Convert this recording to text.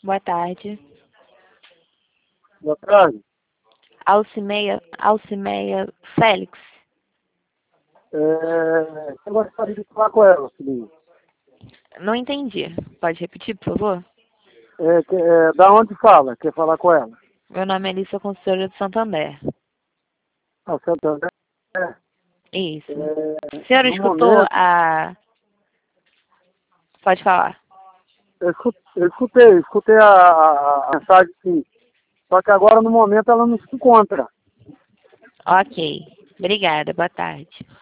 Boa tarde. Boa tarde. Alcimeia Félix. Eu gostaria de falar com ela, filhinho. Não entendi. Pode repetir, por favor? Da onde fala? Quer falar com ela? Meu nome é Elissa, consultora do Santander. Ah, Santander. Isso. O senhor No escutou momento, a... Pode falar. eu escutei a mensagem, sim. Só que agora, no momento, ela não se encontra. Ok. Obrigada. Boa tarde.